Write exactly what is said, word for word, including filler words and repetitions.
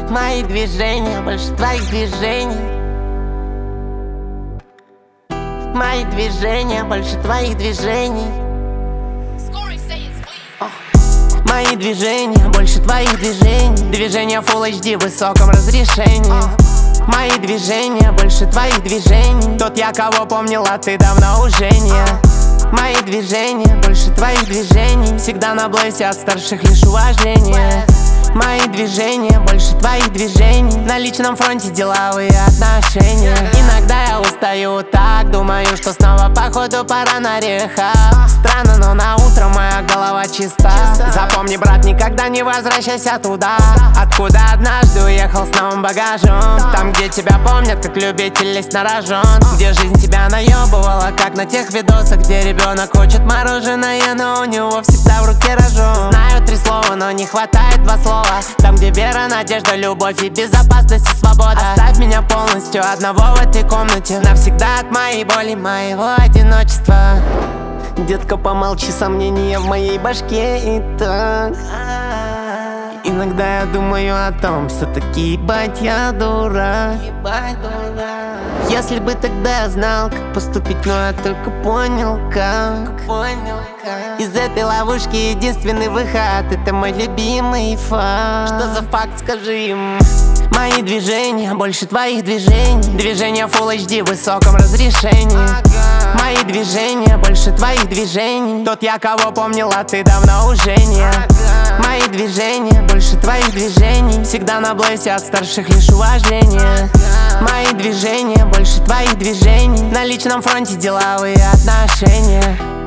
Мои движения больше твоих движений. Мои движения больше твоих движений. Мои движения больше твоих движений. Движения Full эйч ди в высоком разрешении. Мои движения больше твоих движений. Тот я, кого помнила, ты давно уже не. Мои движения больше твоих движений. Всегда на блэсе от старших лишь уважение. Мои движения больше твоих движений. На личном фронте деловые отношения. Иногда я устаю так, думаю, что снова походу пора на рехаб. Странно, но на утро моя голова чиста. Запомни, брат, никогда не возвращайся туда, откуда однажды уехал с новым багажом. Там, где тебя помнят, как любитель лезть на рожон. Где жизнь тебя наебывала, как на тех видосах, где ребенок хочет мороженое, но у него всегда в руке рожон. Знаю три слова, но не хватает два слова. Там, где вера, надежда, любовь и безопасность и свобода. Оставь меня полностью одного в этой комнате. Навсегда от моей боли, моего одиночества. Детка, помолчи, сомнения в моей башке и так. Иногда я думаю о том, все-таки ебать я дурак. Если бы тогда я знал, как поступить, но я только понял как. Из этой ловушки единственный выход — это мой любимый факт. Что за факт, скажи им? Мои движения больше твоих движений. Движения Full эйч ди в высоком разрешении. Мои движения больше твоих движений. Тот я, кого помнила, ты давно уже не. Мои движения больше твоих движений. Всегда на блэсе от старших лишь уважение. Мои движения больше твоих движений. На личном фронте деловые отношения.